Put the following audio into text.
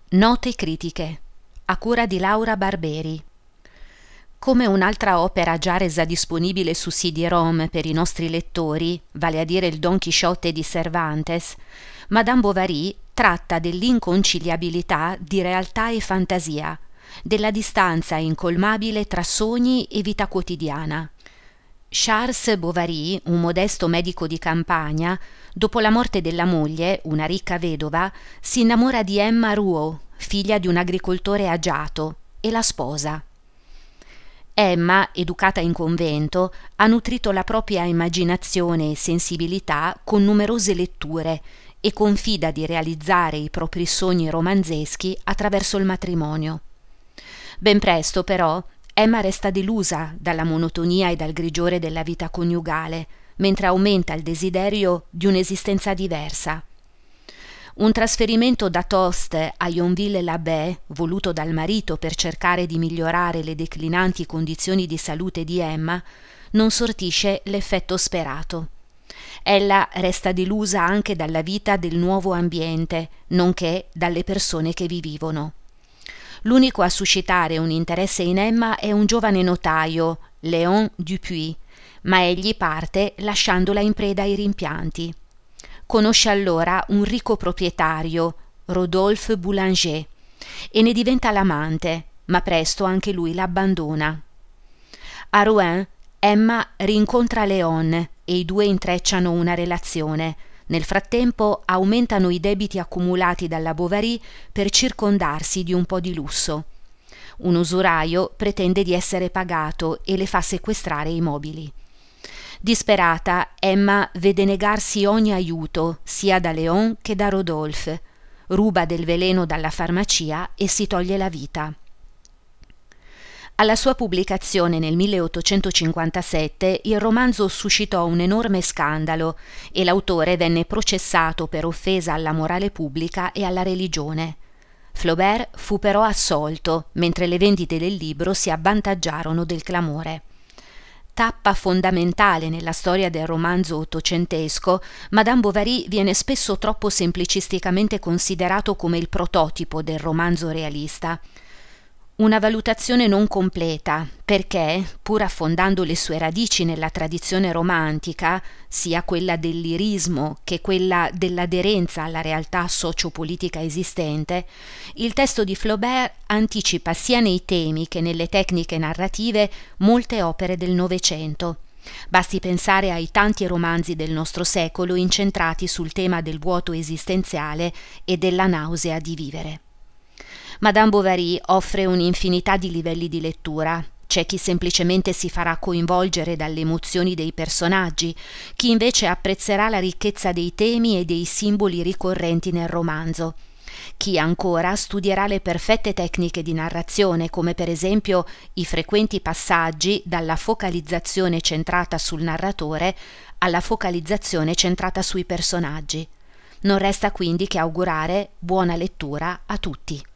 Note critiche, a cura di Laura Barberi. Come un'altra opera già resa disponibile su CD-ROM per i nostri lettori, vale a dire il Don Chisciotte di Cervantes, Madame Bovary tratta dell'inconciliabilità di realtà e fantasia, della distanza incolmabile tra sogni e vita quotidiana. Charles Bovary, un modesto medico di campagna, dopo la morte della moglie, una ricca vedova, si innamora di Emma Rouault, figlia di un agricoltore agiato, e la sposa. Emma, educata in convento, ha nutrito la propria immaginazione e sensibilità con numerose letture e confida di realizzare i propri sogni romanzeschi attraverso il matrimonio. Ben presto, però, Emma resta delusa dalla monotonia e dal grigiore della vita coniugale, mentre aumenta il desiderio di un'esistenza diversa. Un trasferimento da Tostes a Yonville-l'Abbé, voluto dal marito per cercare di migliorare le declinanti condizioni di salute di Emma, non sortisce l'effetto sperato. Ella resta delusa anche dalla vita del nuovo ambiente, nonché dalle persone che vi vivono. L'unico a suscitare un interesse in Emma è un giovane notaio, Léon Dupuis, ma egli parte lasciandola in preda ai rimpianti. Conosce allora un ricco proprietario, Rodolphe Boulanger, e ne diventa l'amante, ma presto anche lui l'abbandona. A Rouen, Emma rincontra Léon e i due intrecciano una relazione. Nel frattempo aumentano i debiti accumulati dalla Bovary per circondarsi di un po' di lusso. Un usuraio pretende di essere pagato e le fa sequestrare i mobili. Disperata, Emma vede negarsi ogni aiuto, sia da Léon che da Rodolphe. Ruba del veleno dalla farmacia e si toglie la vita. Alla sua pubblicazione nel 1857 il romanzo suscitò un enorme scandalo e l'autore venne processato per offesa alla morale pubblica e alla religione. Flaubert fu però assolto, mentre le vendite del libro si avvantaggiarono del clamore. Tappa fondamentale nella storia del romanzo ottocentesco, Madame Bovary viene spesso troppo semplicisticamente considerato come il prototipo del romanzo realista. Una valutazione non completa, perché, pur affondando le sue radici nella tradizione romantica, sia quella del lirismo che quella dell'aderenza alla realtà sociopolitica esistente, il testo di Flaubert anticipa sia nei temi che nelle tecniche narrative molte opere del Novecento. Basti pensare ai tanti romanzi del nostro secolo incentrati sul tema del vuoto esistenziale e della nausea di vivere. Madame Bovary offre un'infinità di livelli di lettura. C'è chi semplicemente si farà coinvolgere dalle emozioni dei personaggi, chi invece apprezzerà la ricchezza dei temi e dei simboli ricorrenti nel romanzo. Chi ancora studierà le perfette tecniche di narrazione, come per esempio i frequenti passaggi dalla focalizzazione centrata sul narratore alla focalizzazione centrata sui personaggi. Non resta quindi che augurare buona lettura a tutti.